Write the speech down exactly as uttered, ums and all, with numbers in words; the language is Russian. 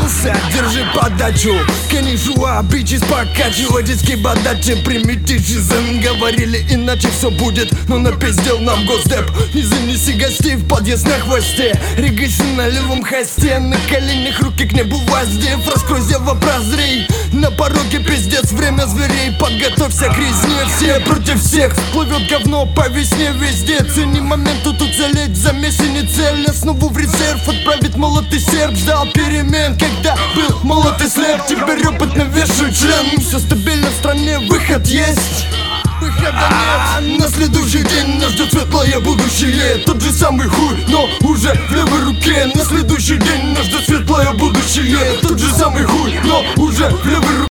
Вернулся, держи подачу. Конижуа, бичес покачивай, детские бадачи. Примите жизнь, говорили, иначе все будет. Но напиздел нам госдеп. Не занеси гостей в подъезд на хвосте. Регайся на левом хосте. На коленях руки к небу воздев. Раскрой зева прозрей. На пороге пиздец, время зверей. Подготовься к резне, все против всех. Плывет говно по весне везде. Цени момент, тут уцелеть в замесе не цель. Основу в резерв отправить молот и серп. Ждал перемен, когда был молот и слеп. Теперь опытно вешаю член. Все стабильно в стране, выход есть. Выхода нет. На следующий день нас ждет светлое будущее. Тот же самый хуй, но уже в левой руке. На следующий день нас ждет светлое будущее. Тот же самый хуй, но уже в левой руке.